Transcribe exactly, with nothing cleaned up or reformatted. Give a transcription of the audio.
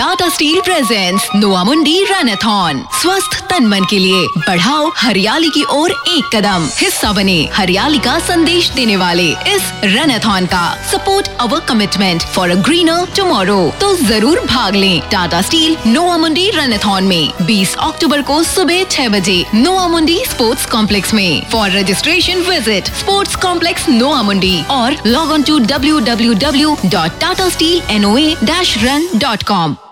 Tata steel presents Noamundi runathon. स्वस्थ तन मन के लिए बढ़ाओ हरियाली की ओर एक कदम। हिस्सा बने हरियाली का संदेश देने वाले इस रन-अथॉन का। Support our commitment for a greener tomorrow. तो जरूर भाग लें टाटा स्टील नोआमुंडी रन-अथॉन में बीस अक्टूबर को सुबह छह बजे नोआमुंडी स्पोर्ट्स कॉम्प्लेक्स में। For registration visit sports complex Noamundi और log on to W W W dot Tata steel N O A dash run dot com.